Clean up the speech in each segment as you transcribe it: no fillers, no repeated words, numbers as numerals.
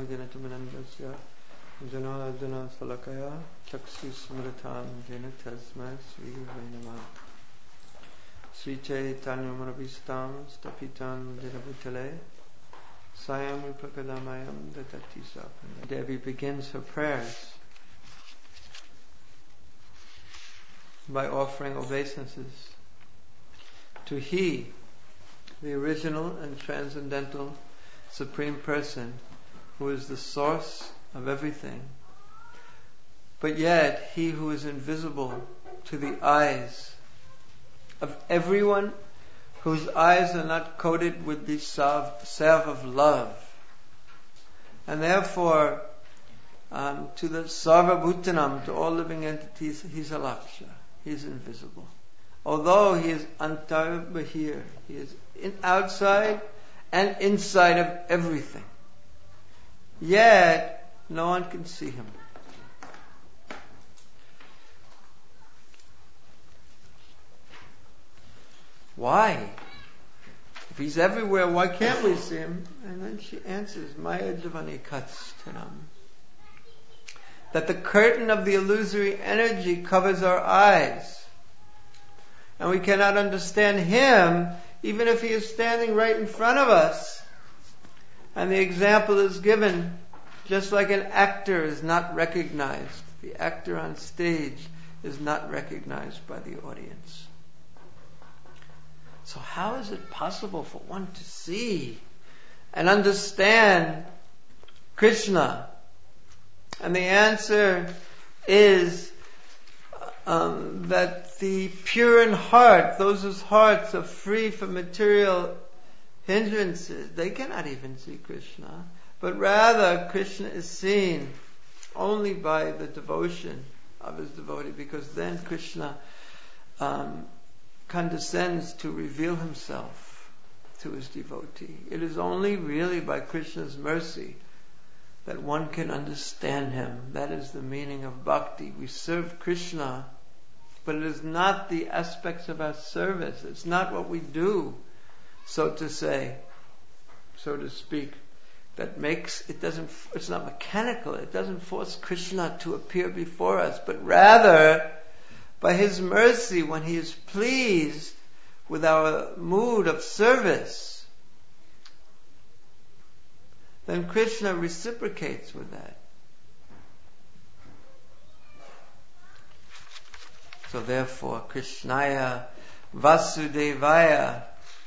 Gnanayanaganatamandasya Janadana Salakaya Chaksusmritam Jena Tasma Sri Vainama Sri Chaitanya Manavistam Stapitam Jenabhutale Sayam Vipakadamayam Datati Sapana. Devi begins her prayers by offering obeisances to He, the original and transcendental Supreme Person, who is the source of everything, but yet He who is invisible to the eyes of everyone whose eyes are not coated with the salve of love. And therefore, to the Sarva Bhutanam, to all living entities, He's Alaksha. He's invisible. Although He is Antar Bahir, He is outside and inside of everything. Yet, no one can see Him. Why? If He's everywhere, why can't we see Him? And then she answers, Maya Javani Katstanam. That the curtain of the illusory energy covers our eyes. And we cannot understand Him, even if He is standing right in front of us. And the example is given, just like an actor is not recognized. The actor on stage is not recognized by the audience. So how is it possible for one to see and understand Krishna? And the answer is that the pure in heart, those whose hearts are free from material hindrances, they cannot even see Krishna. But rather, Krishna is seen only by the devotion of his devotee, because then Krishna condescends to reveal himself to his devotee. It is only really by Krishna's mercy that one can understand Him. That is the meaning of bhakti. We serve Krishna, but it is not the aspects of our service. It's not what we do, so to say, so to speak, that makes it doesn't. It's not mechanical. It doesn't force Krishna to appear before us, but rather by His mercy, when He is pleased with our mood of service, then Krishna reciprocates with that. So therefore, Krishnaya Vasudevaya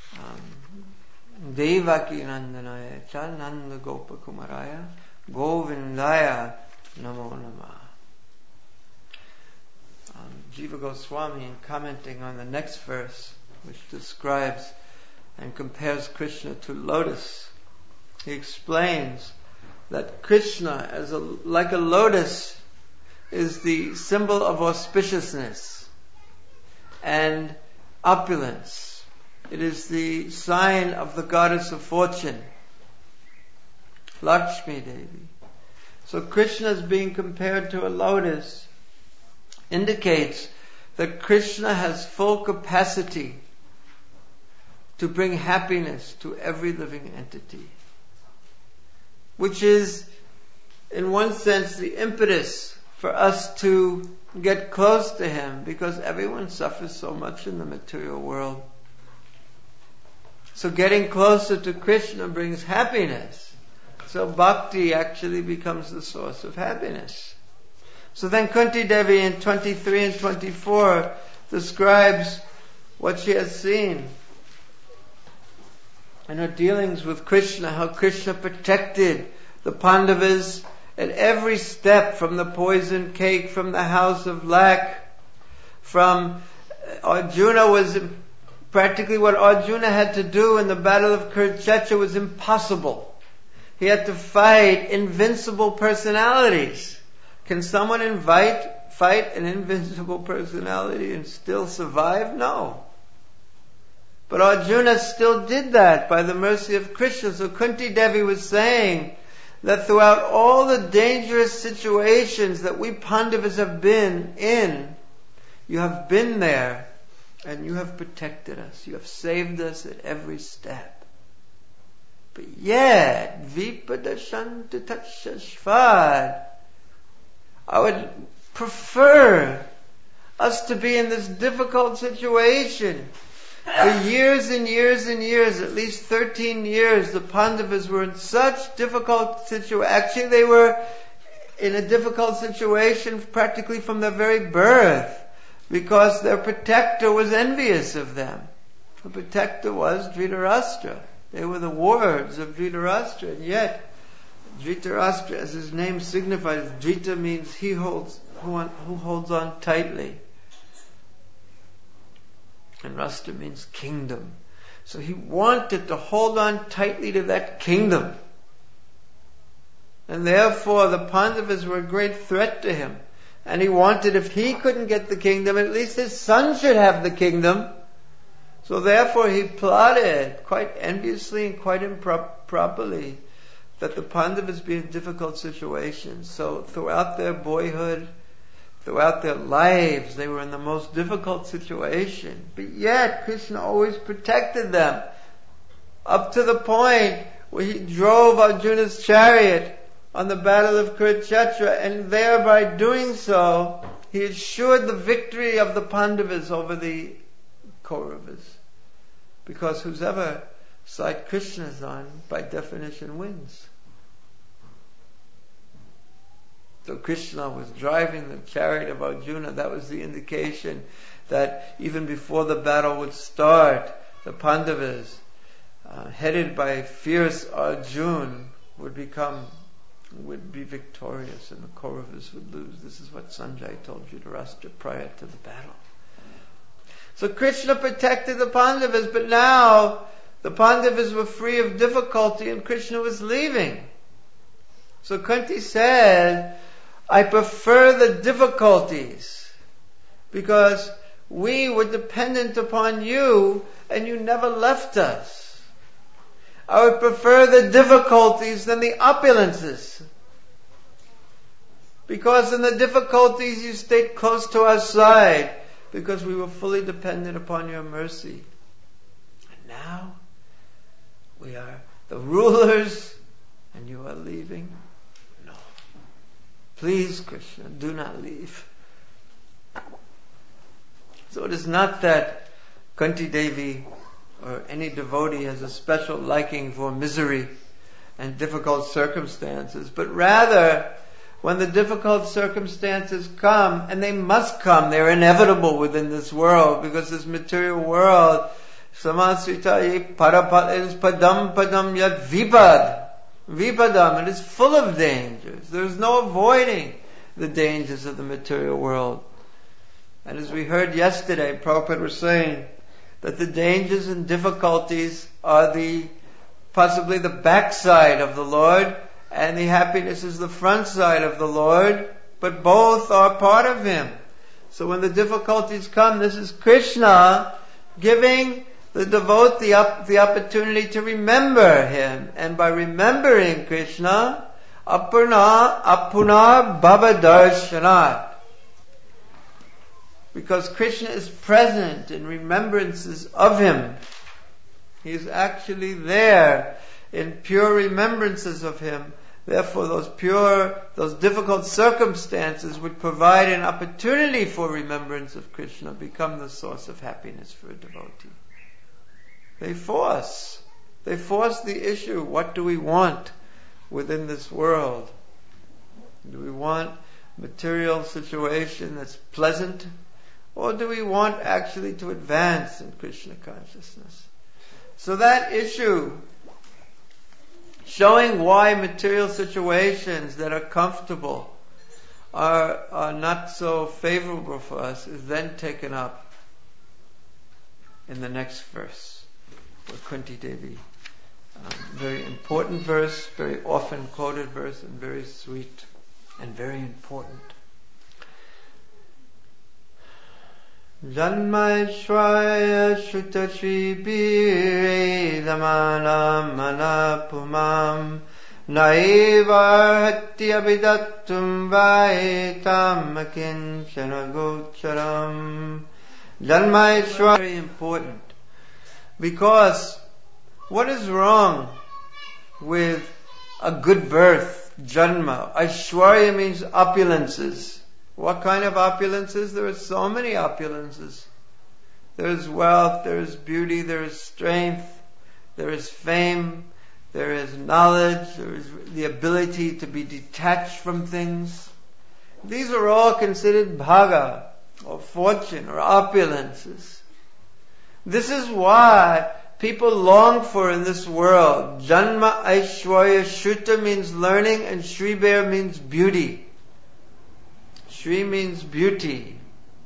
Devaki Nandanaya Chananda Gopakumaraya Govindaya Namo Namah. Jiva Goswami, in commenting on the next verse, which describes and compares Krishna to lotus, he explains that Krishna, like a lotus, is the symbol of auspiciousness and opulence. It is the sign of the goddess of fortune, Lakshmi Devi. So Krishna is being compared to a lotus indicates that Krishna has full capacity to bring happiness to every living entity, which is, in one sense, the impetus for us to get close to Him, because everyone suffers so much in the material world. So getting closer to Krishna brings happiness. So bhakti actually becomes the source of happiness. So then Kunti Devi in 23 and 24 describes what she has seen in her dealings with Krishna, how Krishna protected the Pandavas at every step, from the poisoned cake, from the house of lack, from Arjuna was practically what Arjuna had to do in the battle of Kurukshetra was impossible. He had to fight invincible personalities. Can someone fight an invincible personality and still survive? No. But Arjuna still did that by the mercy of Krishna. So Kunti Devi was saying that throughout all the dangerous situations that we Pandavas have been in, you have been there and you have protected us. You have saved us at every step. But yet, Vipadashantutachashvad, I would prefer us to be in this difficult situation. For years and years and years, at least 13 years, the Pandavas were in such difficult situation. Actually, they were in a difficult situation practically from their very birth, because their protector was envious of them. The protector was Dhritarashtra. They were the wards of Dhritarashtra, and yet Dhritarashtra, as his name signifies, Dhrita means who holds on tightly. And Rashtra means kingdom. So he wanted to hold on tightly to that kingdom. And therefore the Pandavas were a great threat to him. And he wanted, if he couldn't get the kingdom, at least his son should have the kingdom. So therefore he plotted, quite enviously and quite improperly, that the Pandavas be in difficult situations. So throughout their boyhood, throughout their lives, they were in the most difficult situation. But yet, Krishna always protected them. Up to the point where he drove Arjuna's chariot on the battle of Kurukshetra, and thereby doing so, he assured the victory of the Pandavas over the Kauravas. Because whoever side Krishna is on, by definition, wins. So Krishna was driving the chariot of Arjuna. That was the indication that even before the battle would start, the Pandavas, headed by fierce Arjuna, would be victorious, and the Kauravas would lose. This is what Sanjay told Dhritarashtra prior to the battle. So Krishna protected the Pandavas, but now the Pandavas were free of difficulty and Krishna was leaving. So Kunti said, I prefer the difficulties because we were dependent upon you and you never left us. I would prefer the difficulties than the opulences, because in the difficulties you stayed close to our side because we were fully dependent upon your mercy. And now we are the rulers and you are leaving. No. Please, Krishna, do not leave. So it is not that Kunti Devi or any devotee has a special liking for misery and difficult circumstances, but rather, when the difficult circumstances come, and they must come, they're inevitable within this world, because this material world, samasritaye parapat, is padam yad vipadam, it is full of dangers. There is no avoiding the dangers of the material world. And as we heard yesterday, Prabhupada was saying that the dangers and difficulties are possibly the backside of the Lord, and the happiness is the front side of the Lord, but both are part of Him. So when the difficulties come, this is Krishna giving the devotee the opportunity to remember Him. And by remembering Krishna, apuna bhava darshanat. Because Krishna is present in remembrances of Him. He is actually there in pure remembrances of Him. Therefore, those difficult circumstances would provide an opportunity for remembrance of Krishna, become the source of happiness for a devotee. They force the issue. What do we want within this world? Do we want material situation that's pleasant? Or do we want actually to advance in Krishna consciousness? So that issue, showing why material situations that are comfortable are not so favorable for us, is then taken up in the next verse, with Kunti Devi. Very important verse, very often quoted verse, and very sweet and very important. Janmaishvaya Shrutashri Bire Damalam Manapumam Naivarhati Abidattum Vaitam Akinchana Gocharam. Janmaishvaya, very important, because what is wrong with a good birth, janma. Aishwarya means opulences. What kind of opulences? There are so many opulences. There is wealth, there is beauty, there is strength, there is fame, there is knowledge, there is the ability to be detached from things. These are all considered bhaga, or fortune, or opulences. This is what people long for in this world. Janma, Aishwarya, Shruta means learning, and Shribir means beauty. Shri means beauty.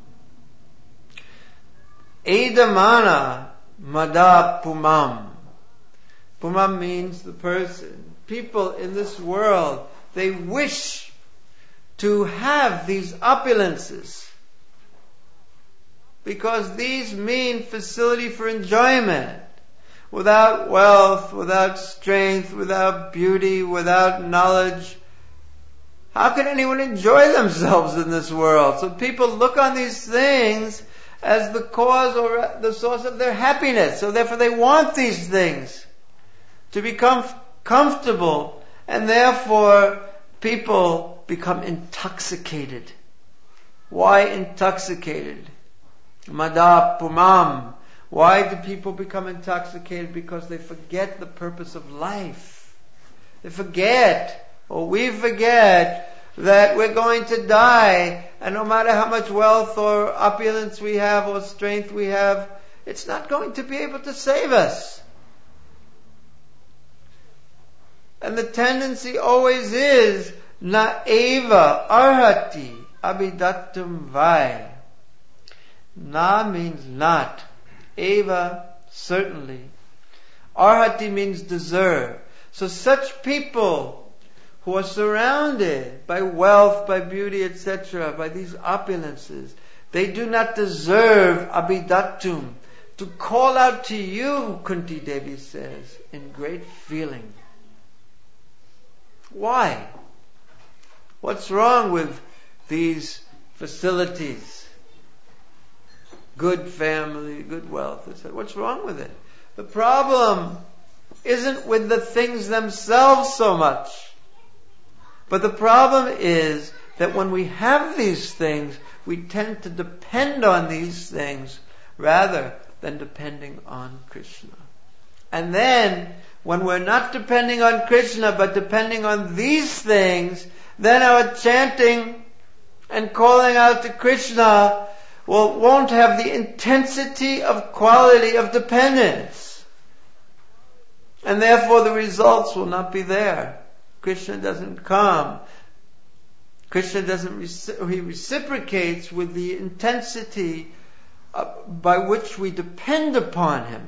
Edamana Mada Pumam. Pumam means the person. People in this world, they wish to have these opulences, because these mean facility for enjoyment. Without wealth, without strength, without beauty, without knowledge, how can anyone enjoy themselves in this world? So people look on these things as the cause or the source of their happiness. So therefore they want these things to become comfortable, and therefore people become intoxicated. Why intoxicated? Mada Pumam. Why do people become intoxicated? Because they forget the purpose of life. They forget, or we forget, that we're going to die, and no matter how much wealth or opulence we have or strength we have, it's not going to be able to save us. And the tendency always is na eva arhati abhidattum vai. Na means not. Eva, certainly. Arhati means deserve. So such people who are surrounded by wealth, by beauty, etc., by these opulences, they do not deserve abhidattum, to call out to you, Kunti Devi says, in great feeling. Why? What's wrong with these facilities? Good family, good wealth, etc. What's wrong with it? The problem isn't with the things themselves so much. But the problem is that when we have these things, we tend to depend on these things rather than depending on Krishna. And then, when we're not depending on Krishna, but depending on these things, then our chanting and calling out to Krishna won't have the intensity of quality of dependence. And therefore the results will not be there. Krishna doesn't come. Krishna he reciprocates with the intensity by which we depend upon him.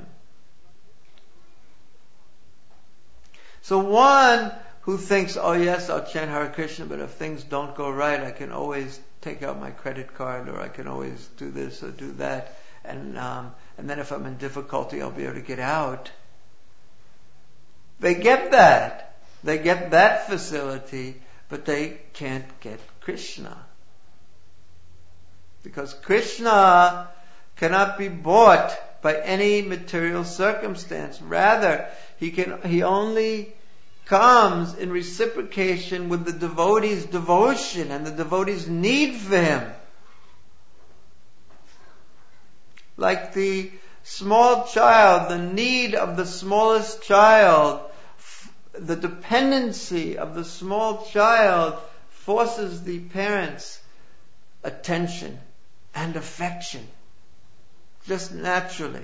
So one who thinks, oh yes, I'll chant Hare Krishna, but if things don't go right, I can always take out my credit card, or I can always do this or do that, and then if I'm in difficulty, I'll be able to get out. They get that. They get that facility, but they can't get Krishna. Because Krishna cannot be bought by any material circumstance. Rather, he only comes in reciprocation with the devotee's devotion and the devotee's need for him. Like the small child, the need of the smallest child, the dependency of the small child forces the parents' attention and affection, just naturally.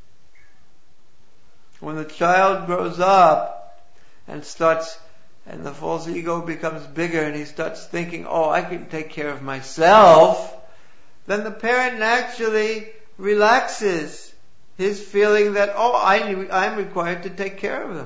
When the child grows up and the false ego becomes bigger, and he starts thinking, oh, I can take care of myself, then the parent naturally relaxes his feeling that, oh, I'm required to take care of them.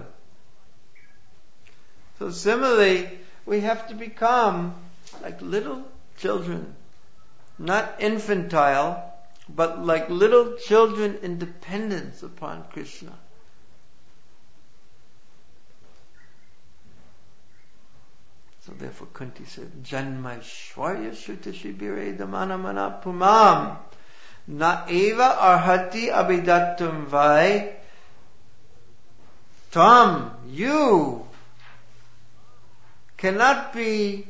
So similarly, we have to become like little children, not infantile, but like little children in dependence upon Krishna. So therefore Kunti said, Janmaishwarya Shruta Shibire Damana Mana Pumam Na Eva Arhati Abhidattum Vai Tam, you cannot be,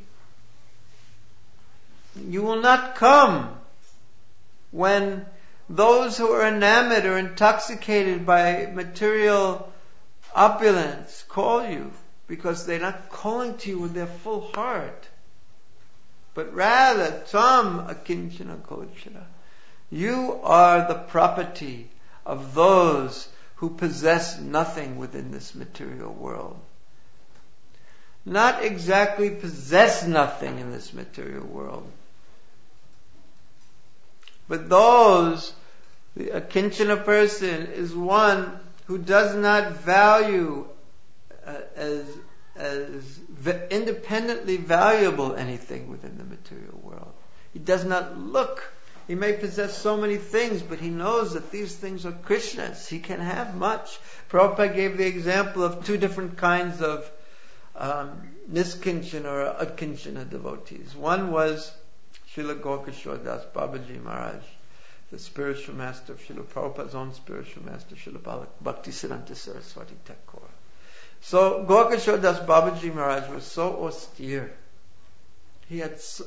you will not come when those who are enamored or intoxicated by material opulence call you, because they're not calling to you with their full heart. But rather, Tvam akinchana kochara. You are the property of those who possess nothing within this material world. Not exactly possess nothing in this material world, but those, a kinchana person is one who does not value as independently valuable anything within the material world. He does not look. He may possess so many things, but he knows that these things are Krishna's. He can have much. Prabhupada gave the example of two different kinds of niskinchana or adkinchana devotees. One was Srila Gaurkishore Das Babaji Maharaj, the spiritual master of Srila Prabhupada's own spiritual master, Srila Bhaktisiddhanta Saraswati Thakur. So Gaurkishore Das Babaji Maharaj was so austere. He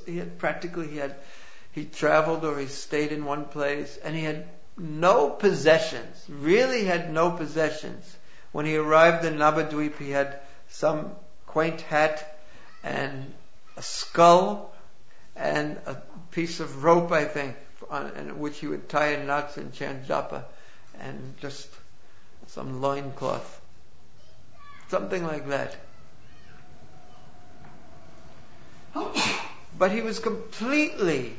traveled or he stayed in one place, and he had no possessions. Really had no possessions. When he arrived in Navadvip, he had some quaint hat and a skull and a piece of rope, I think, in which he would tie in knots and chant japa, and just some loincloth. Something like that. But he was completely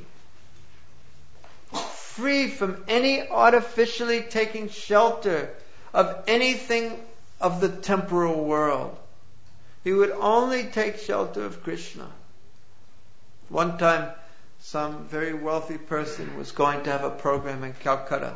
free from any artificially taking shelter of anything of the temporal world. He would only take shelter of Krishna. One time, some very wealthy person was going to have a program in Calcutta.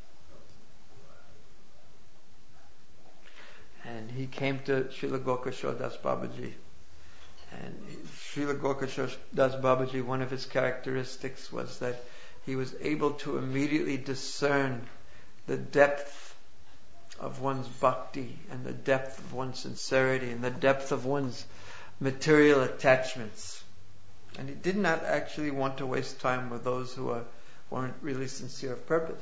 And he came to Srila Gaurkishore Das Babaji. And Srila Gaurkishore Das Babaji, one of his characteristics was that he was able to immediately discern the depth of one's bhakti and the depth of one's sincerity and the depth of one's material attachments. And he did not actually want to waste time with those who weren't really sincere of purpose.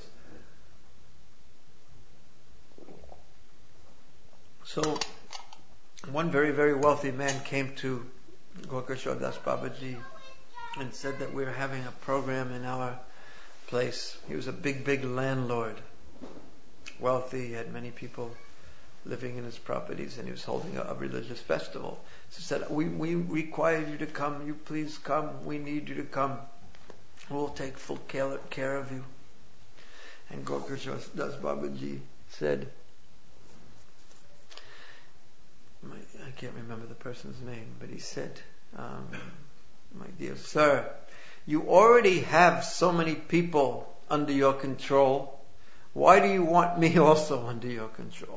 So, one very, very wealthy man came to Gaurkishore Das Babaji and said that we were having a program in our place. He was a big, big landlord. Wealthy, he had many people living in his properties, and he was holding a religious festival. So he said, we require you to come. You please come. We need you to come. We'll take full care of you. And Gaurkishore Das Babaji said, I can't remember the person's name, but he said, my dear sir, you already have so many people under your control. Why do you want me also under your control?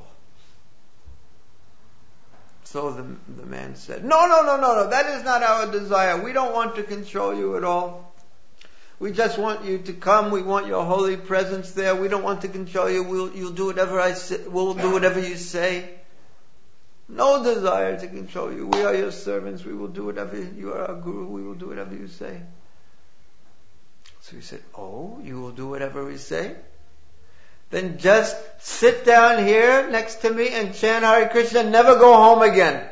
So the man said, No, that is not our desire. We don't want to control you at all. We just want you to come. We want your holy presence there. We don't want to control you. You'll do whatever we'll do whatever you say. No desire to control you. We are your servants. We will do whatever, you are our guru. We will do whatever you say. So he said, oh, you will do whatever we say? Then just sit down here next to me and chant Hare Krishna and never go home again.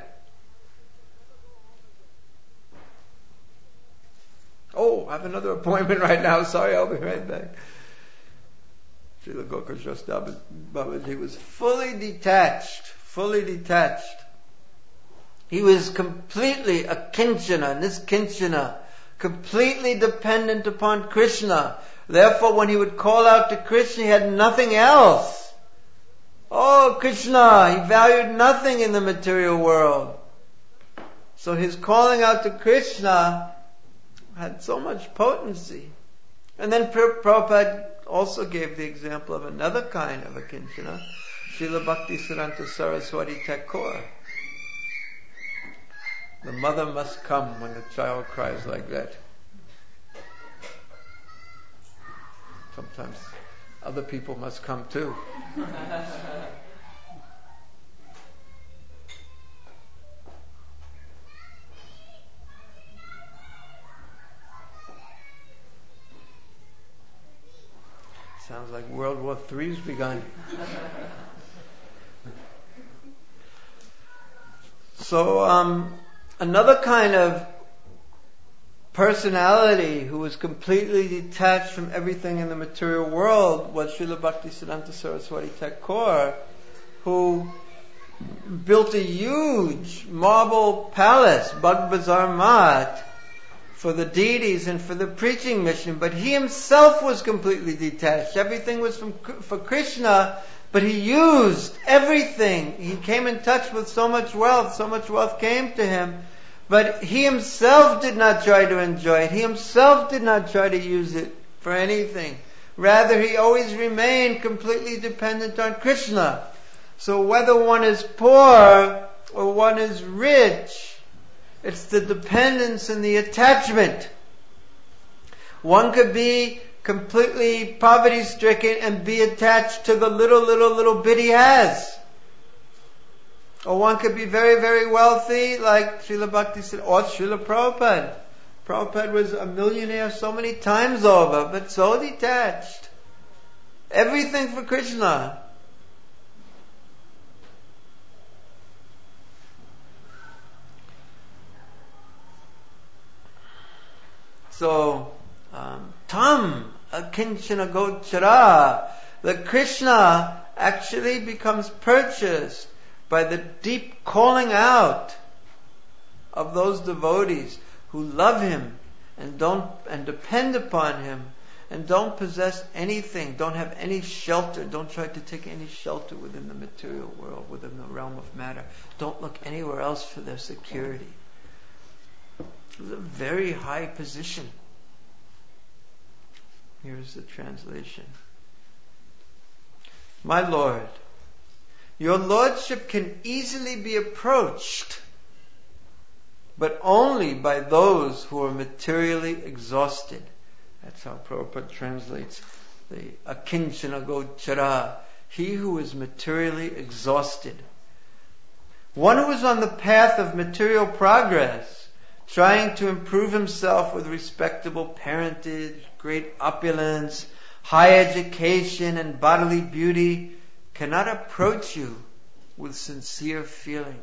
Oh, I have another appointment right now. Sorry, I'll be right back. Srila Gaurkishore Babaji was fully detached. He was completely a kinchana, niskinchana, completely dependent upon Krishna. Therefore, when he would call out to Krishna, he had nothing else. Oh, Krishna, he valued nothing in the material world. So his calling out to Krishna had so much potency. And then Prabhupada also gave the example of another kind of a kinchana, Srila Bhaktisiddhanta Saraswati Thakur. The mother must come when the child cries like that. Sometimes other people must come too. like World War III's begun. So another kind of personality who was completely detached from everything in the material world was Srila Bhaktisiddhanta Saraswati Thakur, who built a huge marble palace, Bagh Bazar Mat, for the deities and for the preaching mission, but he himself was completely detached. Everything was for Krishna, but he used everything. He came in touch with so much wealth came to him, but he himself did not try to enjoy it. He himself did not try to use it for anything. Rather, he always remained completely dependent on Krishna. So whether one is poor or one is rich, it's the dependence and the attachment. One could be completely poverty-stricken and be attached to the little bit he has. Or one could be very, very wealthy, like Srila Bhakti said, or Srila Prabhupada. Prabhupada was a millionaire so many times over, but so detached. Everything for Krishna. So, Tam Akinchana Gochara, the Krishna actually becomes purchased by the deep calling out of those devotees who love him and depend upon him and don't possess anything, don't have any shelter, don't try to take any shelter within the material world, within the realm of matter. Don't look anywhere else for their security. It's a very high position. Here's the translation. My Lord, your Lordship can easily be approached, but only by those who are materially exhausted. That's how Prabhupada translates the Akinchana Gochara, he who is materially exhausted. One who is on the path of material progress, trying to improve himself with respectable parentage, great opulence, high education, and bodily beauty, cannot approach you with sincere feeling.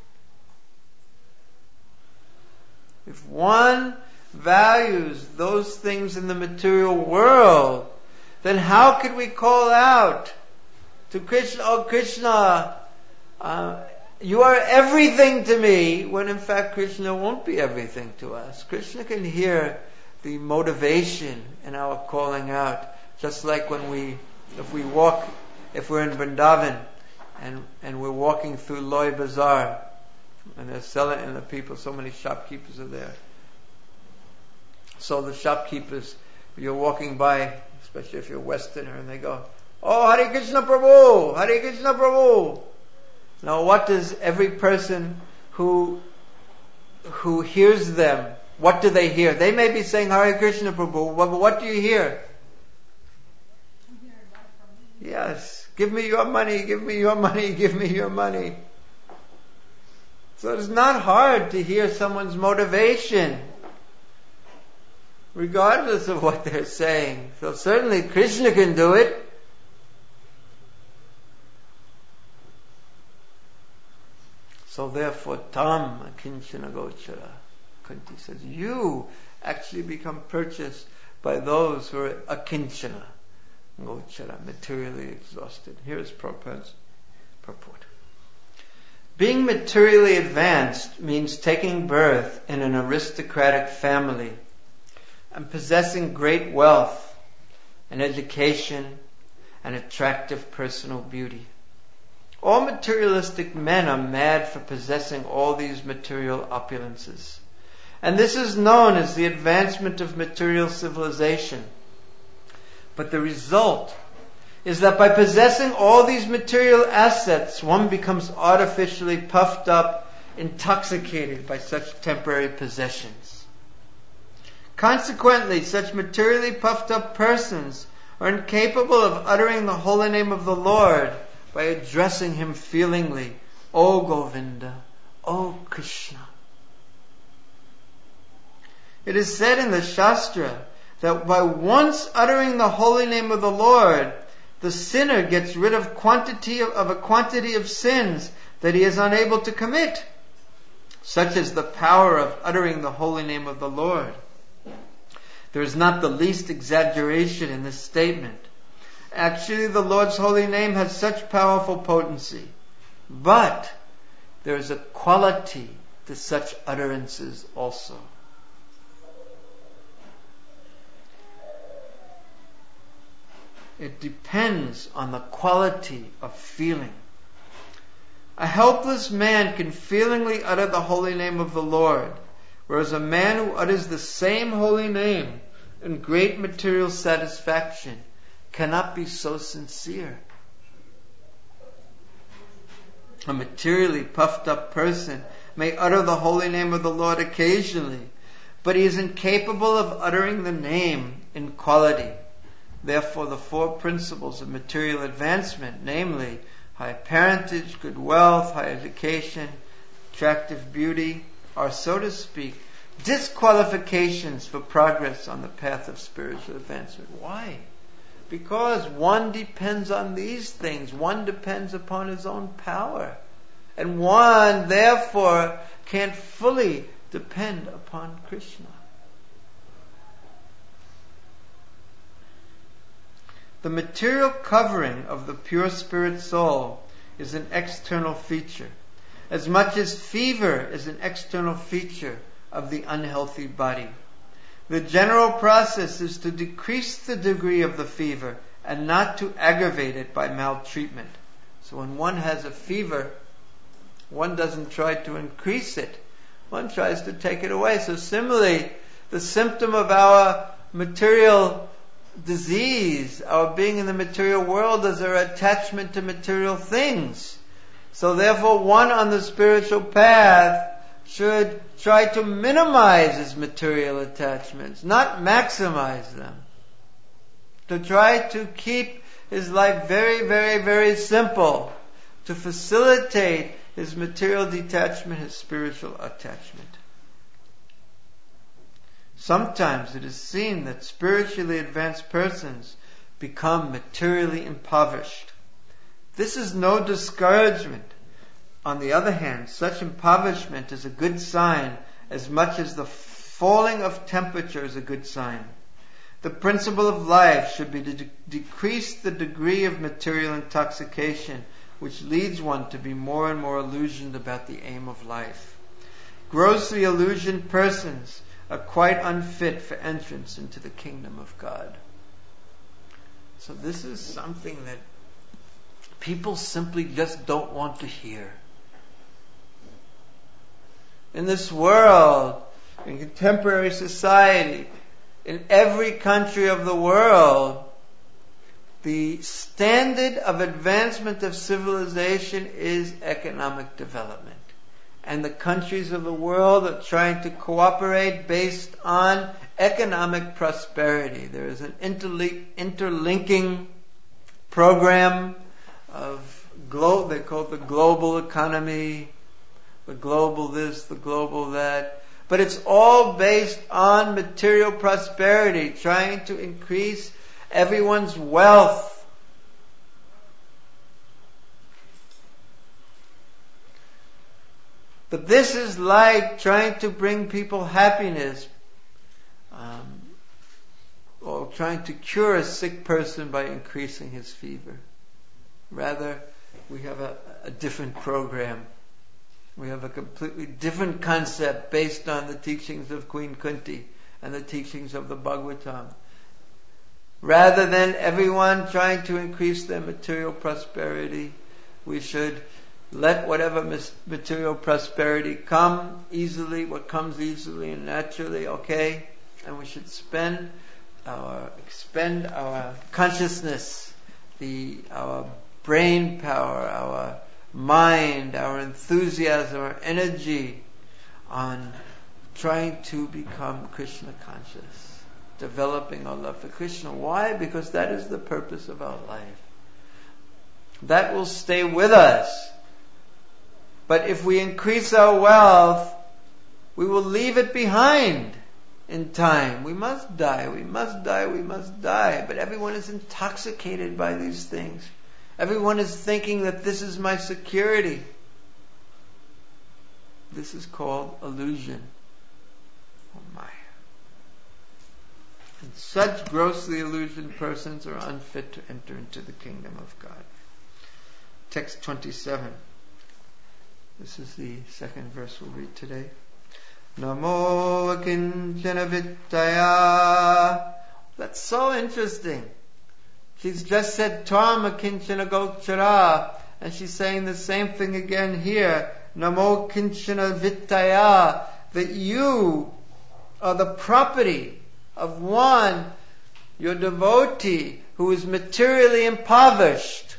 If one values those things in the material world, then how could we call out to Krishna, oh Krishna, you are everything to me, when in fact Krishna won't be everything to us. Krishna can hear the motivation in our calling out, just like when if we're in Vrindavan and we're walking through Loy Bazaar and they're selling, and the people, so many shopkeepers are there. So the shopkeepers, you're walking by, especially if you're a Westerner, and they go, oh, Hare Krishna Prabhu, Hare Krishna Prabhu. Now what does every person who hears them, what do they hear? They may be saying Hare Krishna Prabhu, but what do you hear? Yes, give me your money, give me your money, give me your money. So it's not hard to hear someone's motivation, regardless of what they're saying. So certainly Krishna can do it. So therefore, Tam Akinchana Gochara, Kunti says, you actually become purchased by those who are Akinchana Gochara, materially exhausted. Here's Prabhupada's purport. Being materially advanced means taking birth in an aristocratic family and possessing great wealth and education and attractive personal beauty. All materialistic men are mad for possessing all these material opulences. And this is known as the advancement of material civilization. But the result is that by possessing all these material assets, one becomes artificially puffed up, intoxicated by such temporary possessions. Consequently, such materially puffed up persons are incapable of uttering the holy name of the Lord by addressing him feelingly, O Govinda, O Krishna. It is said in the Shastra that by once uttering the holy name of the Lord, The sinner gets rid of a quantity of sins that he is unable to commit, such as the power of uttering the holy name of the Lord. There is not the least exaggeration in this statement. Actually, the Lord's holy name has such powerful potency. But there is a quality to such utterances also. It depends on the quality of feeling. A helpless man can feelingly utter the holy name of the Lord, whereas a man who utters the same holy name in great material satisfaction cannot be so sincere. A materially puffed up person may utter the holy name of the Lord occasionally, but he is incapable of uttering the name in quality. Therefore, the four principles of material advancement, namely high parentage, good wealth, high education, attractive beauty, are, so to speak, disqualifications for progress on the path of spiritual advancement. Why? Because one depends on these things. One depends upon his own power. And one, therefore, can't fully depend upon Krishna. The material covering of the pure spirit soul is an external feature, as much as fever is an external feature of the unhealthy body. The general process is to decrease the degree of the fever and not to aggravate it by maltreatment. So when one has a fever, one doesn't try to increase it. One tries to take it away. So similarly, the symptom of our material disease, our being in the material world, is our attachment to material things. So therefore, one on the spiritual path should try to minimize his material attachments, not maximize them. To try to keep his life very, very, very simple, to facilitate his material detachment, his spiritual attachment. Sometimes it is seen that spiritually advanced persons become materially impoverished. This is no discouragement. On the other hand, such impoverishment is a good sign as much as the falling of temperature is a good sign. The principle of life should be to decrease the degree of material intoxication, which leads one to be more and more illusioned about the aim of life. Grossly illusioned persons are quite unfit for entrance into the kingdom of God. So this is something that people simply just don't want to hear. In this world, in contemporary society, in every country of the world, the standard of advancement of civilization is economic development. And the countries of the world are trying to cooperate based on economic prosperity. There is an interlinking program of they call it the global economy, the global this, the global that. But it's all based on material prosperity, trying to increase everyone's wealth. But this is like trying to bring people happiness, or trying to cure a sick person by increasing his fever. Rather, we have a different program. We have a completely different concept based on the teachings of Queen Kunti and the teachings of the Bhagavatam. Rather than everyone trying to increase their material prosperity, we should let whatever material prosperity come easily, what comes easily and naturally, okay? And we should expend our consciousness, our brain power, our mind, our enthusiasm, our energy on trying to become Krishna conscious, developing our love for Krishna. Why? Because that is the purpose of our life. That will stay with us. But if we increase our wealth, we will leave it behind in time. We must die, we must die, we must die. But everyone is intoxicated by these things. Everyone is thinking that this is my security. This is called illusion. Oh my. And such grossly illusioned persons are unfit to enter into the kingdom of God. Text 27. This is the second verse we'll read today. Namo akinchana vittaya. That's so interesting. She's just said Tvam akinchana gochara, and she's saying the same thing again here. Namo kinchana vittaya, that you are the property of one, your devotee, who is materially impoverished.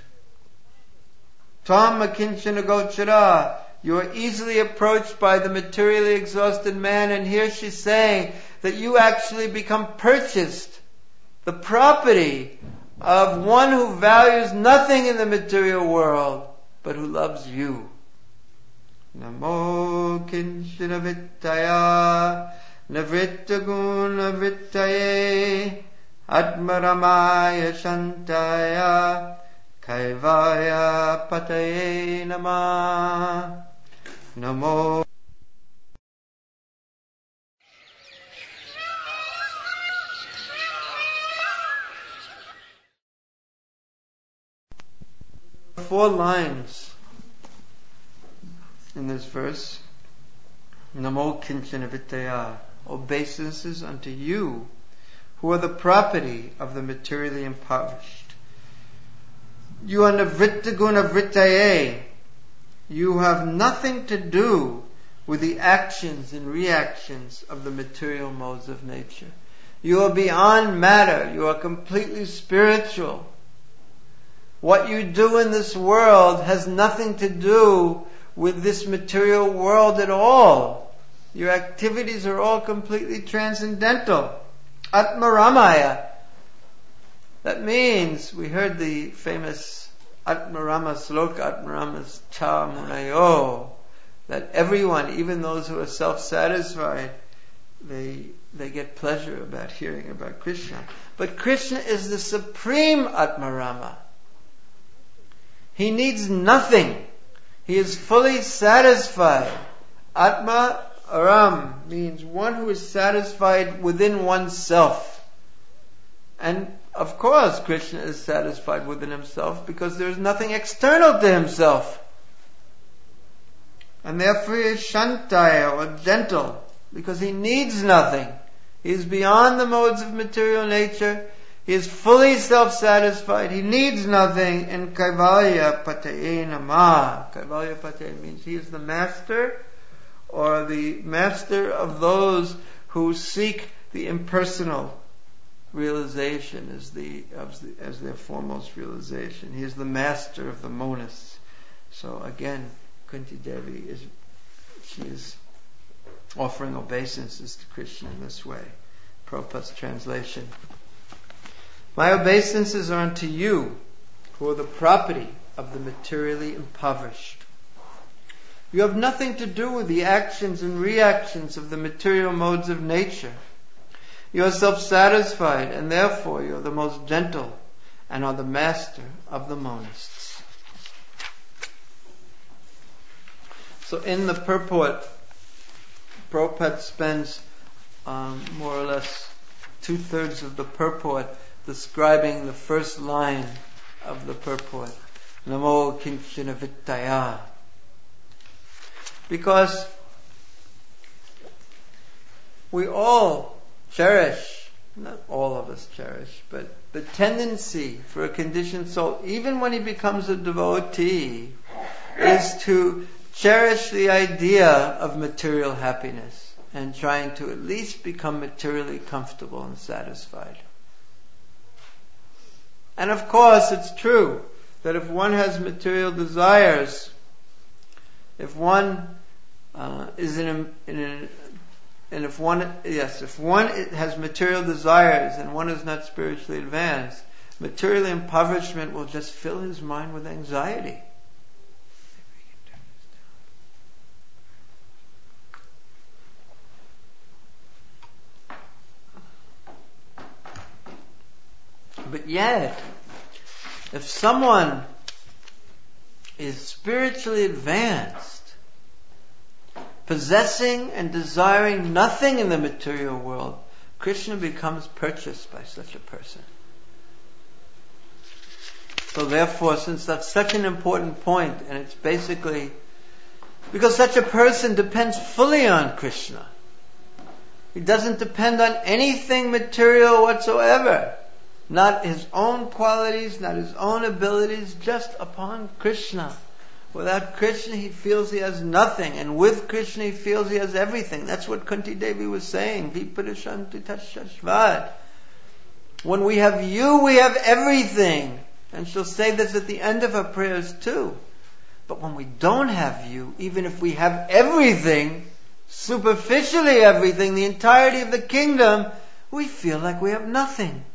Tvam akinchana gochara, you are easily approached by the materially exhausted man, and here she's saying that you actually become purchased, the property of one who values nothing in the material world, but who loves you. Namo kinchana vittaya, navrittaguna vittaye, atmaramaya shantaya, kaivaya pataye namah. Namo. Four lines in this verse. Namo kinchana vittaya. Obeisances unto you, who are the property of the materially impoverished. You are navrittaguna vrittaye. You have nothing to do with the actions and reactions of the material modes of nature. You are beyond matter. You are completely spiritual. What you do in this world has nothing to do with this material world at all. Your activities are all completely transcendental. Atmaramaya. That means, we heard the famous Atmarama sloka, Atmarama's cha munayo, that everyone, even those who are self-satisfied, they get pleasure about hearing about Krishna. But Krishna is the supreme Atmarama. He needs nothing. He is fully satisfied. Atma Aram means one who is satisfied within oneself. And of course Krishna is satisfied within himself because there is nothing external to himself. And therefore he is shantaya, or gentle, because he needs nothing. He is beyond the modes of material nature. He is fully self-satisfied. He needs nothing. And kaivalya pataye namah. Kaivalya pataye means he is the master, or the master of those who seek the impersonal realization as their foremost realization. He is the master of the monists. So again, Kunti Devi is offering obeisances to Krishna in this way. Prabhupada's translation. My obeisances are unto you, who are the property of the materially impoverished. You have nothing to do with the actions and reactions of the material modes of nature. You are self-satisfied, and therefore you are the most gentle and are the master of the monists. So in the purport, Prabhupada spends more or less 2/3 of the purport describing the first line of the purport. Namo kinchana vittaya. Because we all cherish, not all of us cherish, but the tendency for a conditioned soul, even when he becomes a devotee, is to cherish the idea of material happiness and trying to at least become materially comfortable and satisfied. And of course it's true that if one has material desires, if one if one has material desires and one is not spiritually advanced, material impoverishment will just fill his mind with anxiety. But yet, if someone is spiritually advanced, possessing and desiring nothing in the material world, Krishna becomes purchased by such a person. So therefore, since that's such an important point, and it's basically because such a person depends fully on Krishna. He doesn't depend on anything material whatsoever. Not his own qualities, not his own abilities, just upon Krishna. Without Krishna, he feels he has nothing. And with Krishna, he feels he has everything. That's what Kunti Devi was saying. Viparashanti Tashashvad. When we have you, we have everything. And she'll say this at the end of her prayers too. But when we don't have you, even if we have everything, superficially everything, the entirety of the kingdom, we feel like we have nothing.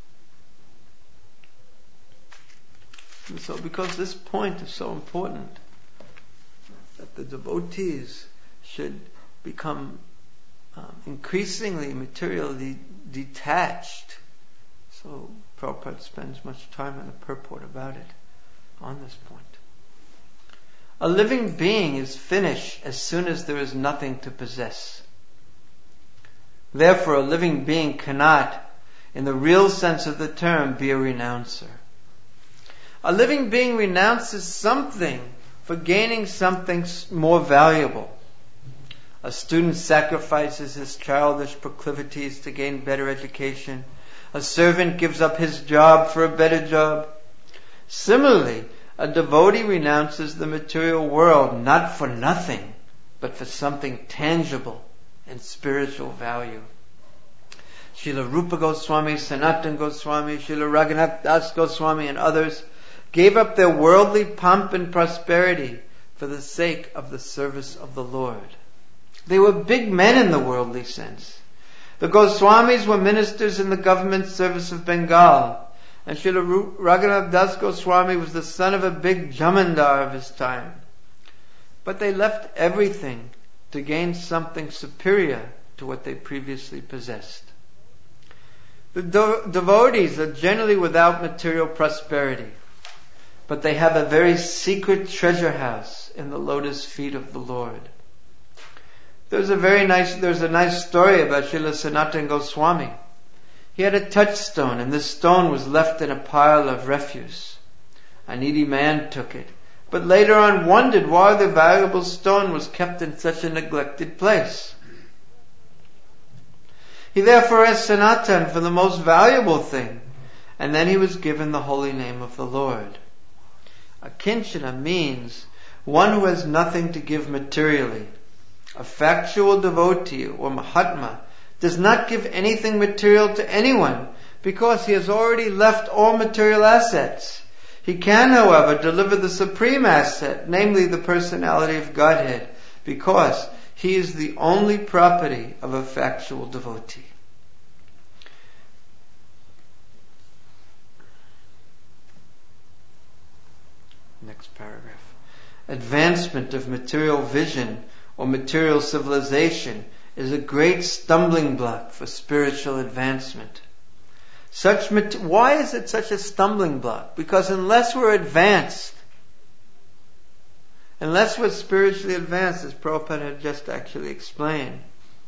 And so because this point is so important, that the devotees should become increasingly materially detached. So Prabhupada spends much time in the purport about it on this point. A living being is finished as soon as there is nothing to possess. Therefore, a living being cannot, in the real sense of the term, be a renouncer. A living being renounces something for gaining something more valuable. A student sacrifices his childish proclivities to gain better education. A servant gives up his job for a better job. Similarly, a devotee renounces the material world not for nothing, but for something tangible and spiritual value. Srila Rupa Goswami, Sanatana Goswami, Srila Raghunath Das Goswami and others gave up their worldly pomp and prosperity for the sake of the service of the Lord. They were big men in the worldly sense. The Goswamis were ministers in the government service of Bengal, and Srila Raghunath Das Goswami was the son of a big jamandar of his time. But they left everything to gain something superior to what they previously possessed. The devotees are generally without material prosperity, but they have a very secret treasure house in the lotus feet of the Lord. There's a nice story about Srila Sanatana Goswami. He had a touchstone, and this stone was left in a pile of refuse. A needy man took it, but later on wondered why the valuable stone was kept in such a neglected place. He therefore asked Sanatan for the most valuable thing, and then he was given the holy name of the Lord. A kinchana means one who has nothing to give materially. A factual devotee or mahatma does not give anything material to anyone because he has already left all material assets. He can, however, deliver the supreme asset, namely the personality of Godhead, because he is the only property of a factual devotee. Next paragraph. Advancement of material vision or material civilization is a great stumbling block for spiritual advancement. Why is it such a stumbling block? Because unless we're advanced, unless we're spiritually advanced, as Prabhupada had just actually explained,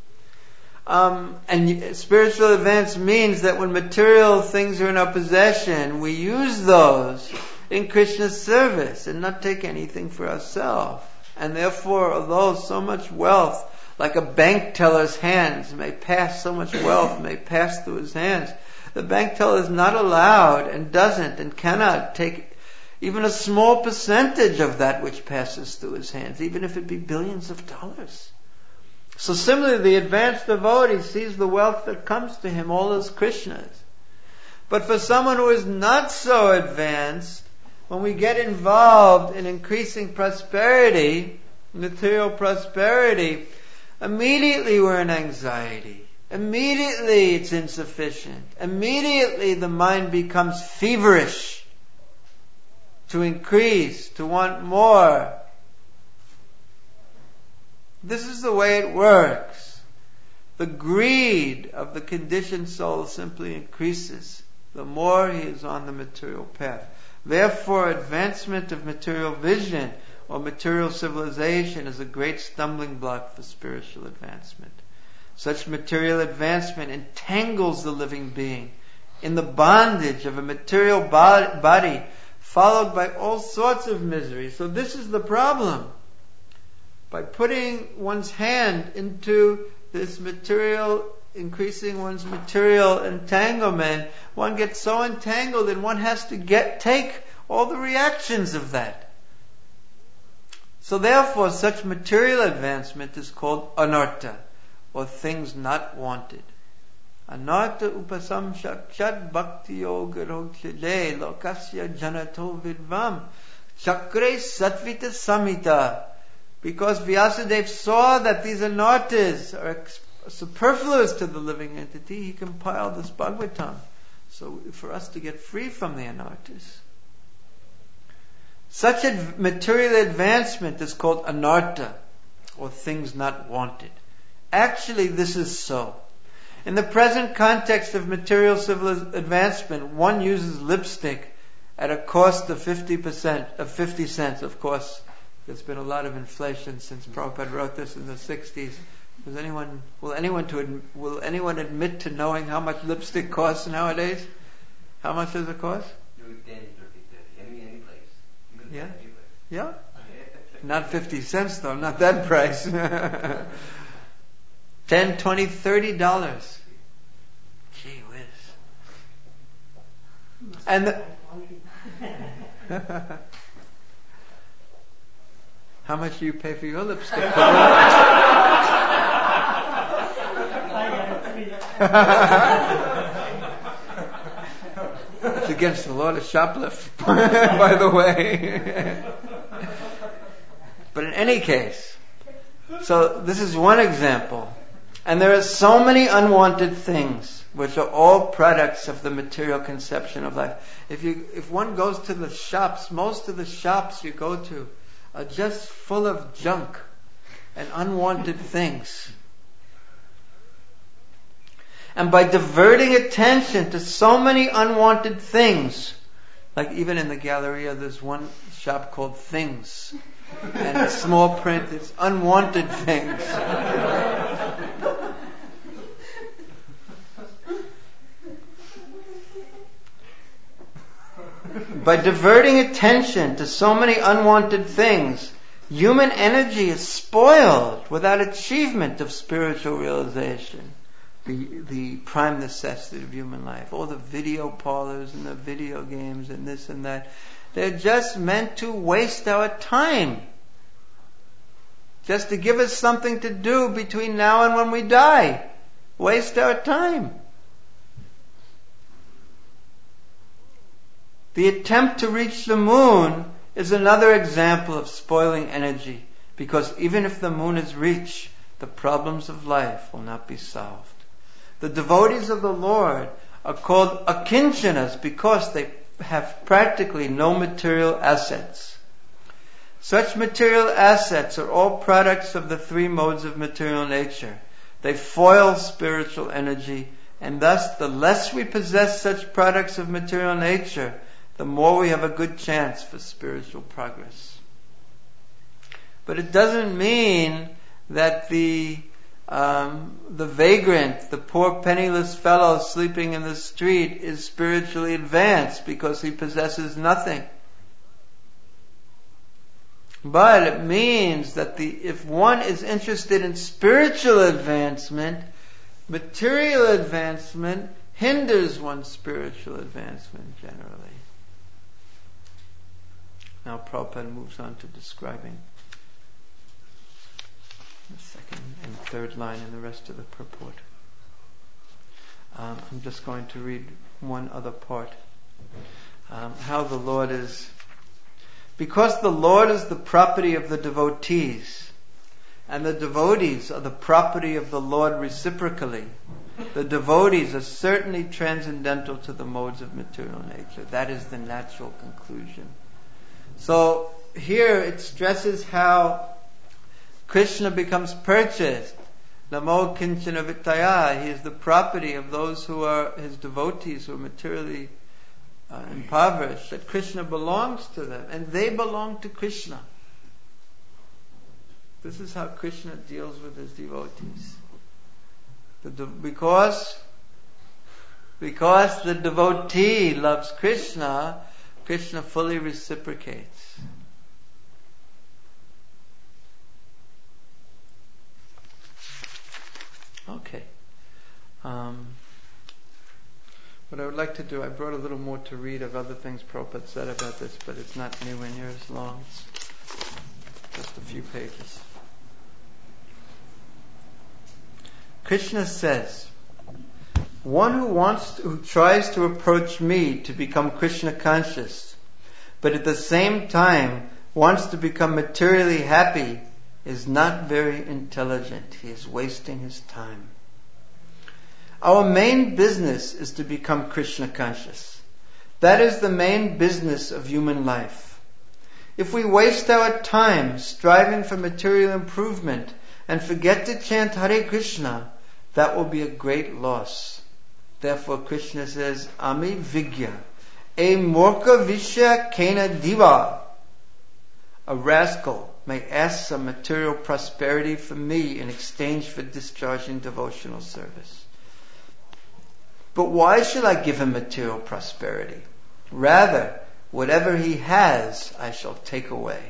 and spiritual advance means that when material things are in our possession, we use those in Krishna's service and not take anything for ourselves. And therefore, although so much wealth, like a bank teller's hands may pass, so much wealth may pass through his hands, the bank teller is not allowed and doesn't and cannot take even a small percentage of that which passes through his hands, even if it be billions of dollars. So similarly, the advanced devotee sees the wealth that comes to him all as Krishna's. But for someone who is not so advanced, when we get involved in increasing prosperity, material prosperity, immediately we're in anxiety. Immediately it's insufficient. Immediately the mind becomes feverish to increase, to want more. This is the way it works. The greed of the conditioned soul simply increases the more he is on the material path. Therefore, advancement of material vision or material civilization is a great stumbling block for spiritual advancement. Such material advancement entangles the living being in the bondage of a material body, followed by all sorts of misery. So this is the problem. By putting one's hand into this material, increasing one's material entanglement, one gets so entangled and one has to take all the reactions of that. So therefore, such material advancement is called anartha, or things not wanted. Anartha upasam shakshat bhakti yoga roksile lokasya janato vidvam chakre satvita samhita. Because Vyasadeva saw that these anarthas are superfluous to the living entity, he compiled this Bhagavatam. So for us to get free from the anarthas. Such a material advancement is called anartha, or things not wanted. Actually, this is so. In the present context of material civil advancement, one uses lipstick at a cost of 50 cents. Of course, there's been a lot of inflation since Prabhupada wrote this in the 60s. Will anyone admit to knowing how much lipstick costs nowadays? How much does it cost? 10, 30, any place. Yeah? Yeah? Not 50 cents though, not that price. $10, $20, $30. Gee whiz. And how much do you pay for your lipstick? It's against the law to shoplift, by the way. But in any case, so this is one example. And there are so many unwanted things, which are all products of the material conception of life. If one goes to the shops, most of the shops you go to are just full of junk and unwanted things. And by diverting attention to so many unwanted things, like even in the Galleria there's one shop called Things, and in small print it's unwanted things. By diverting attention to so many unwanted things, human energy is spoiled without achievement of spiritual realization. The prime necessity of human life. All the video parlors and the video games and this and that. They're just meant to waste our time. Just to give us something to do between now and when we die. Waste our time. The attempt to reach the moon is another example of spoiling energy, because even if the moon is reached, the problems of life will not be solved. The devotees of the Lord are called akinchanas because they have practically no material assets. Such material assets are all products of the three modes of material nature. They foil spiritual energy, and thus the less we possess such products of material nature, the more we have a good chance for spiritual progress. But it doesn't mean that the vagrant, the poor penniless fellow sleeping in the street is spiritually advanced because he possesses nothing. But it means that if one is interested in spiritual advancement, material advancement hinders one's spiritual advancement generally. Now Prabhupada moves on to describing the second and third line and the rest of the purport. I'm just going to read one other part. How the Lord is... Because the Lord is the property of the devotees, and the devotees are the property of the Lord reciprocally, the devotees are certainly transcendental to the modes of material nature. That is the natural conclusion. So here it stresses how Krishna becomes purchased Namo kinchana vittaya. He is the property of those who are his devotees, who are materially impoverished. That Krishna belongs to them, and they belong to Krishna. This is how Krishna deals with his devotees. Because the devotee loves Krishna, Krishna fully reciprocates. Okay. What I would like to do, I brought a little more to read of other things Prabhupada said about this, but it's not anywhere near as long. It's just a few pages. Krishna says, one who tries to approach me to become Krishna conscious, but at the same time wants to become materially happy, is not very intelligent. He is wasting his time. Our main business is to become Krishna conscious. That is the main business of human life. If we waste our time striving for material improvement and forget to chant Hare Krishna, that will be a great loss. Therefore Krishna says, Ami Vigya, a Murka Vishya Kena Diva. A rascal may ask some material prosperity from me in exchange for discharging devotional service. But why should I give him material prosperity? Rather, whatever he has, I shall take away.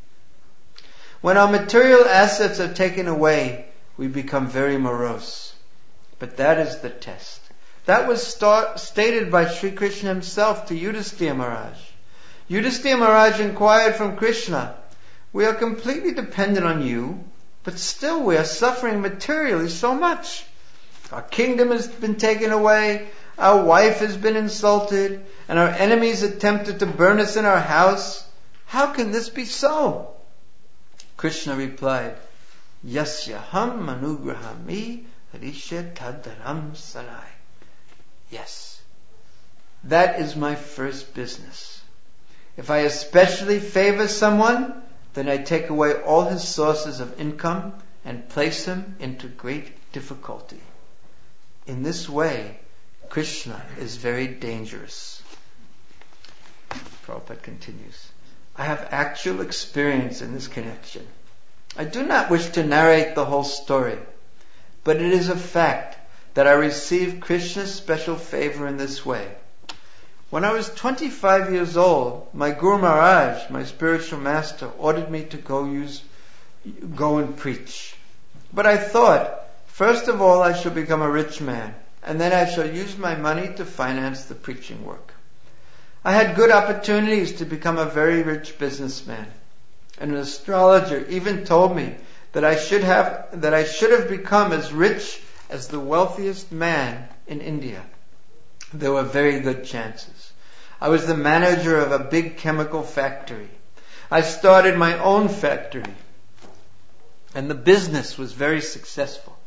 When our material assets are taken away, we become very morose. But that is the test. That was stated by Sri Krishna himself to Yudhisthira Maharaj. Yudhisthira Maharaj inquired from Krishna, we are completely dependent on you, but still we are suffering materially so much. Our kingdom has been taken away, our wife has been insulted, and our enemies attempted to burn us in our house. How can this be so? Krishna replied, Yasyaham manugrahami harisha tadaram sarai. Yes, that is my first business. If I especially favor someone, then I take away all his sources of income and place him into great difficulty. In this way, Krishna is very dangerous. Prabhupada continues, I have actual experience in this connection. I do not wish to narrate the whole story, but it is a fact that I received Krishna's special favor in this way. When I was 25 years old, my Guru Maharaj, my spiritual master, ordered me to go and preach. But I thought, first of all, I shall become a rich man, and then I shall use my money to finance the preaching work. I had good opportunities to become a very rich businessman. And an astrologer even told me that I should have become as rich as the wealthiest man in India. There were very good chances. I was the manager of a big chemical factory. I started my own factory, and the business was very successful.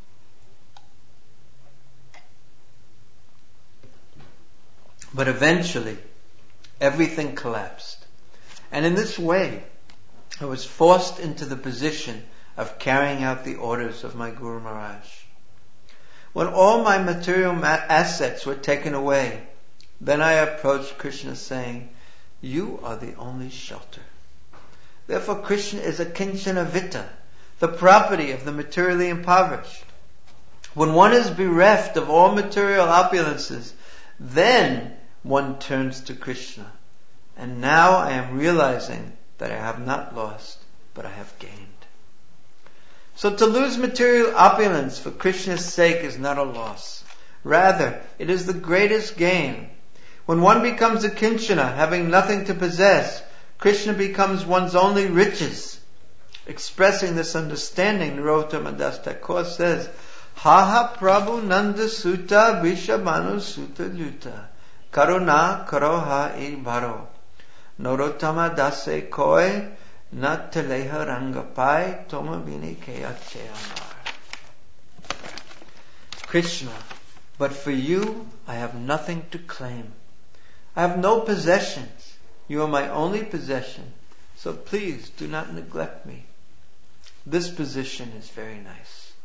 But eventually, everything collapsed. And in this way, I was forced into the position of carrying out the orders of my Guru Maharaj. When all my material assets were taken away, then I approached Krishna saying, you are the only shelter. Therefore Krishna is a kinchana vitta, the property of the materially impoverished. When one is bereft of all material opulences, then one turns to Krishna. And now I am realizing that I have not lost, but I have gained. So to lose material opulence for Krishna's sake is not a loss. Rather, it is the greatest gain. When one becomes a kinchana, having nothing to possess, Krishna becomes one's only riches. Expressing this understanding, Narottama Das Thakur says, Ha Prabhu Nanda Sutta Vishabhanu Sutta Luta Karuna Karoha E Bharo Narottama Dase Koi Nat Teleha Rangapai Toma Vini Keache Amar. Krishna, but for you I have nothing to claim. I have no possessions. You are my only possession. So please do not neglect me. This position is very nice.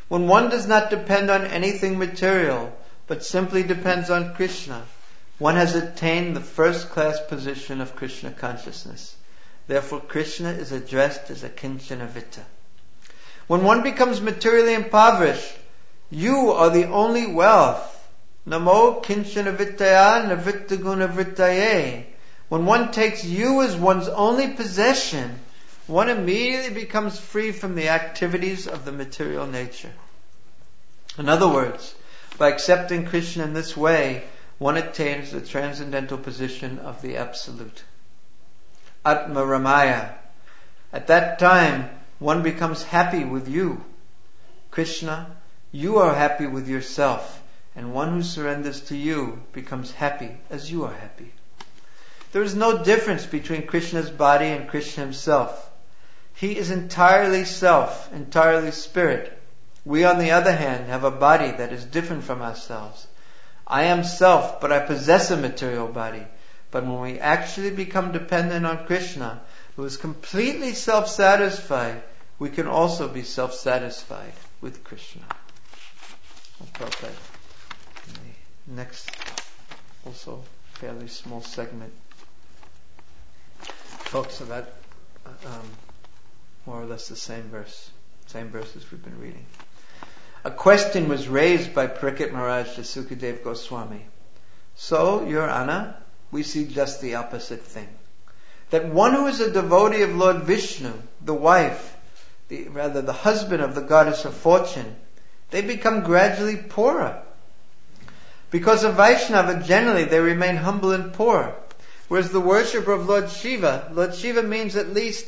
When one does not depend on anything material, but simply depends on Krishna, one has attained the first-class position of Krishna consciousness. Therefore, Krishna is addressed as a Kinchanavita. When one becomes materially impoverished, you are the only wealth. Namo Kinchanavitaya Navittagunavrittaye. When one takes you as one's only possession, one immediately becomes free from the activities of the material nature. In other words, by accepting Krishna in this way, one attains the transcendental position of the Absolute. Atma Ramaya. At that time, one becomes happy with you. Krishna, you are happy with yourself, and one who surrenders to you becomes happy as you are happy. There is no difference between Krishna's body and Krishna himself. He is entirely self, entirely spirit. We, on the other hand, have a body that is different from ourselves. I am self, but I possess a material body. But when we actually become dependent on Krishna, who is completely self-satisfied, we can also be self-satisfied with Krishna. I'll put that in the next, also fairly small segment. Talks about more or less the same verses we've been reading. A question was raised by Parikshit Maharaj to Sukadeva Goswami. So, Your Honor, we see just the opposite thing. That one who is a devotee of Lord Vishnu, the wife, the husband of the goddess of fortune, they become gradually poorer. Because of Vaishnava, generally they remain humble and poor. Whereas the worshipper of Lord Shiva means at least,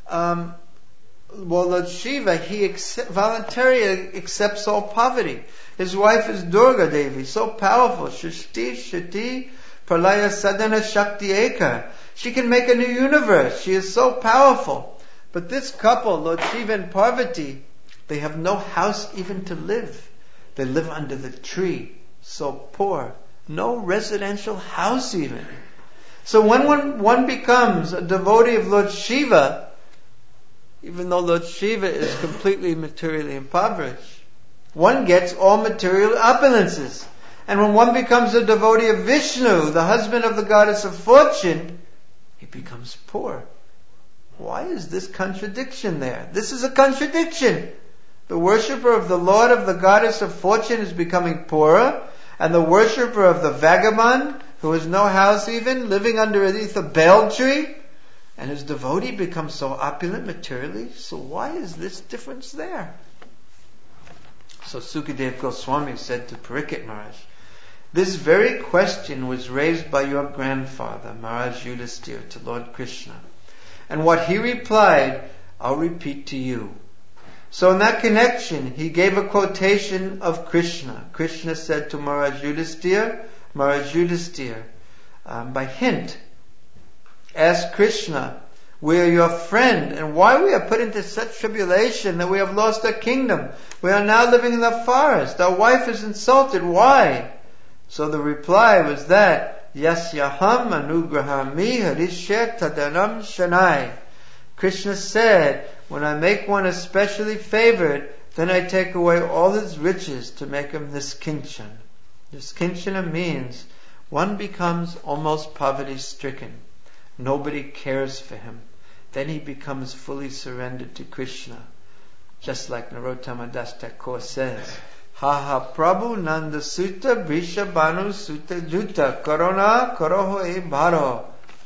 Lord Shiva, he voluntarily accepts all poverty. His wife is Durga Devi, so powerful. Shrishti, Shati, Pralaya Sadhana Shakti Eka. She can make a new universe. She is so powerful. But this couple, Lord Shiva and Parvati, they have no house even to live. They live under the tree, so poor. No residential house even. So when one becomes a devotee of Lord Shiva, even though Lord Shiva is completely materially impoverished, one gets all material opulences. And when one becomes a devotee of Vishnu, the husband of the goddess of fortune, he becomes poor. Why is this contradiction there? This is a contradiction. The worshipper of the Lord of the goddess of fortune is becoming poorer, and the worshipper of the vagabond, who has no house even, living underneath a bale tree, and his devotee becomes so opulent materially. So why is this difference there? So Sukadeva Goswami said to Parikshit Maharaj, this very question was raised by your grandfather, Maharaj Yudhisthira, to Lord Krishna. And what he replied, I'll repeat to you. So in that connection, he gave a quotation of Krishna. Krishna said to Maharaj Yudhisthira, by hint, ask Krishna, we are your friend, and why we are put into such tribulation that we have lost our kingdom. We are now living in the forest. Our wife is insulted. Why? So the reply was that, Yasyaham anugrahami harishe tadanam shanai. Krishna said, when I make one especially favored, then I take away all his riches to make him niskinchan. Niskinchana means one becomes almost poverty-stricken. Nobody cares for him. Then he becomes fully surrendered to Krishna. Just like Narottama Das Thakur says, Ha ha Prabhu Nanda Sutta Brisha Banu Sutta Juta Corona Koroho E Bharo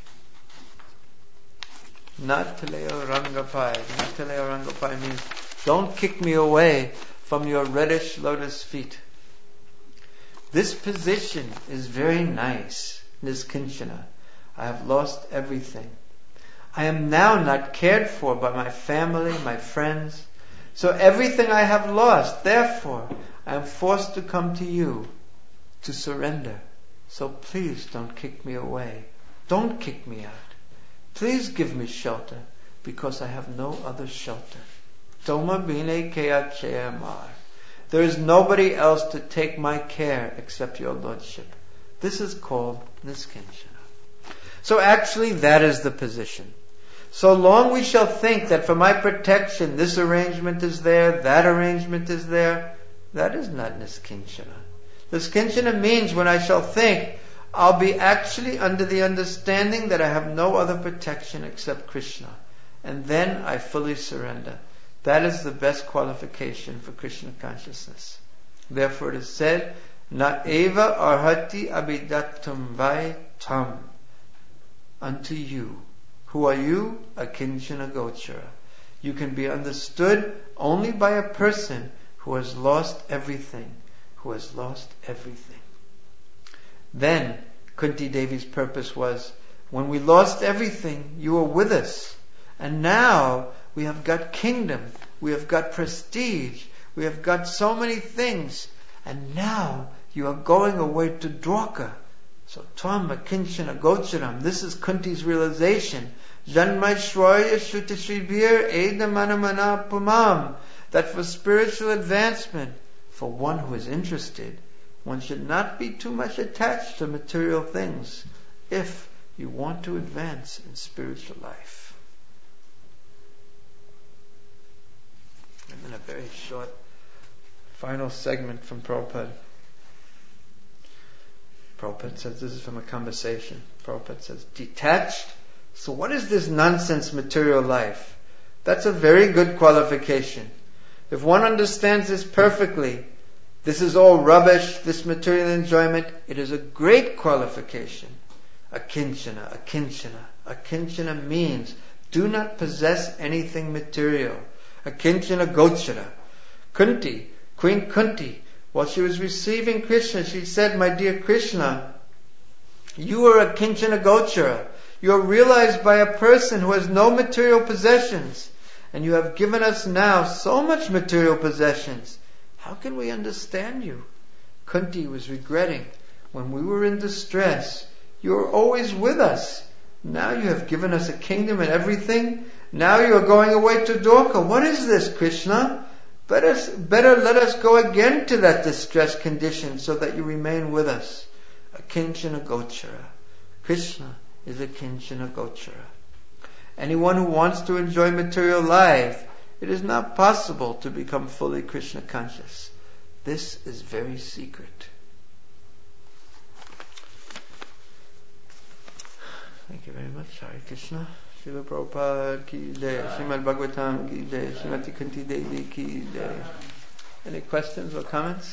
Nataleo Rangapai. Nataleo Rangapai means don't kick me away from your reddish lotus feet. This position is very nice, Niskinchana. I have lost everything. I am now not cared for by my family, my friends. So everything I have lost, therefore, I am forced to come to you to surrender. So please don't kick me away. Don't kick me out. Please give me shelter, because I have no other shelter. Toma bine kea amar. There is nobody else to take my care except your Lordship. This is called Niskinchana. So actually that is the position. So long we shall think that for my protection this arrangement is there, that arrangement is there, that is not niskinchana. Niskinchana means when I shall think, I'll be actually under the understanding that I have no other protection except Krishna. And then I fully surrender. That is the best qualification for Krishna consciousness. Therefore it is said, Na eva arhati abidatum vai tam. Unto you. Who are you? Akinchana gochara. You can be understood only by a person who has lost everything. Who has lost everything. Then, Kunti Devi's purpose was, when we lost everything, you were with us. And now, we have got kingdom, we have got prestige, we have got so many things. And now, you are going away to Dwarka. So, Tvam Akinchana Gocharam, this is Kunti's realization. Janmaishwarya Shrutishribhir Edamanamana Pumam. That for spiritual advancement, for one who is interested, one should not be too much attached to material things if you want to advance in spiritual life. And then a very short final segment from Prabhupada. Prabhupada says, this is from a conversation. Prabhupada says, detached? So what is this nonsense material life? That's a very good qualification. If one understands this perfectly, this is all rubbish, this material enjoyment, it is a great qualification. Akinchana, akinchana. Akinchana means, do not possess anything material. Akinchana gochara. Kunti, Queen Kunti, while she was receiving Krishna, she said, my dear Krishna, you are akinchana gochara. You are realized by a person who has no material possessions. And you have given us now so much material possessions. How can we understand you? Kunti was regretting. When we were in distress, you were always with us. Now you have given us a kingdom and everything. Now you are going away to Dwarka. What is this, Krishna? Better let us go again to that distressed condition so that you remain with us. Akinchana gochara. Krishna is akinchana gochara. Anyone who wants to enjoy material life, it is not possible to become fully Krishna conscious. This is very secret. Thank you very much. Hare Krishna. Srila Prabhupada ki jai. Srimad Bhagavatam ki jai. Srimati Kunti Devi ki jai. Any questions or comments?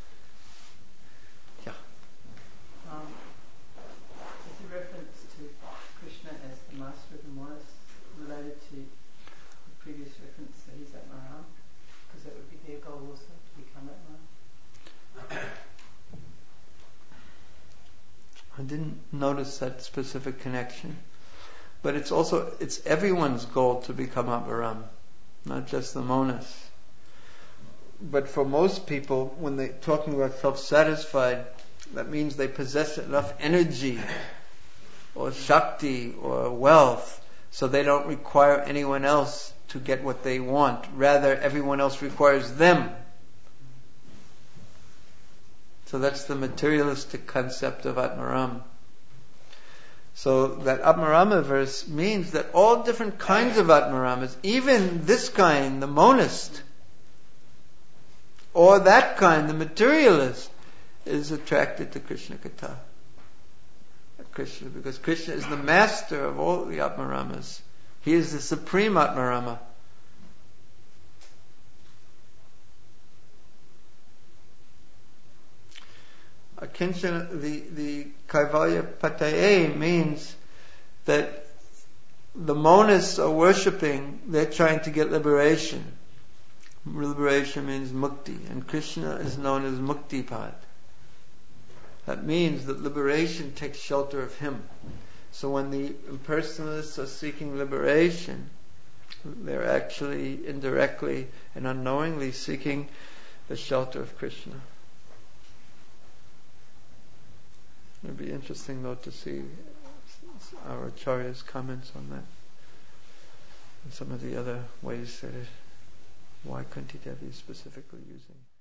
Yeah. Is the reference to Krishna as the master of the monasts related to the previous reference that he's Atmaram? Because that would be their goal also, to become Atmaram? I didn't notice that specific connection. But it's everyone's goal to become Atmaram, not just the monasts. But for most people, when they're talking about self-satisfied, that means they possess enough energy or shakti or wealth so they don't require anyone else to get what they want. Rather, everyone else requires them. So that's the materialistic concept of Atmaram. So that Atmarama verse means that all different kinds of Atmaramas, even this kind, the monist, or that kind, the materialist, is attracted to Krishna Katha. Krishna, because Krishna is the master of all the Atmaramas. He is the supreme Atmarama. Akinchana, the Kaivalya Pataye means that the monists are worshipping, they're trying to get liberation. Liberation means mukti, and Krishna is known as Muktipad. That means that liberation takes shelter of him. So when the impersonalists are seeking liberation, they're actually indirectly and unknowingly seeking the shelter of Krishna. It would be interesting though to see our Acharya's comments on that and some of the other ways that why Kunti Devi is specifically using